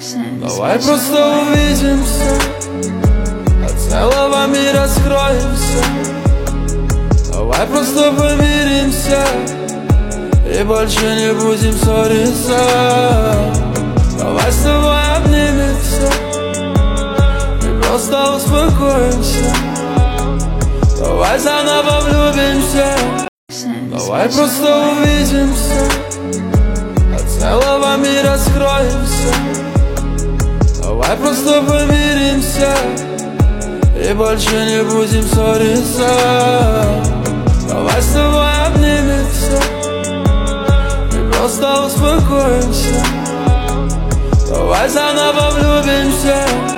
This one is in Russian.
Давай просто увидимся, от целого мира скроемся. Давай просто помиримся и больше не будем ссориться. Давай с тобой обнимемся и просто успокоимся. Давай заново влюбимся. Давай просто увидимся, от целого мира скроемся. Давай просто помиримся и больше не будем ссориться. Давай с тобой обнимемся и просто успокоимся. Давай заново влюбимся.